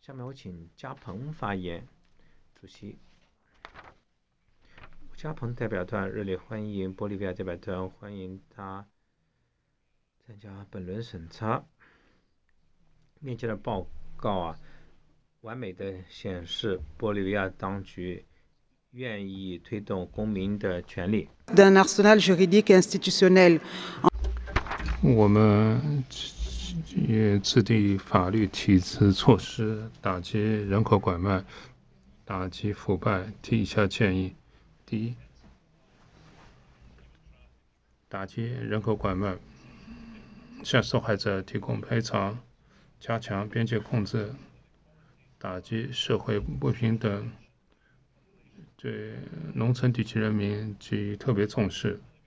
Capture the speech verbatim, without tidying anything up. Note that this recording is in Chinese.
下面我请加蓬发言。主席，加蓬代表团热烈欢迎玻利维亚代表团，欢迎他参加本轮审查。面前的报告啊，完美的显示玻利维亚当局愿意推动公民的权利。 我们也制定法律体制措施，打击人口拐卖，打击腐败。提以下建议：第一，打击人口拐卖，向受害者提供赔偿，加强边界控制，打击社会不平等，对农村地区人民给予特别重视。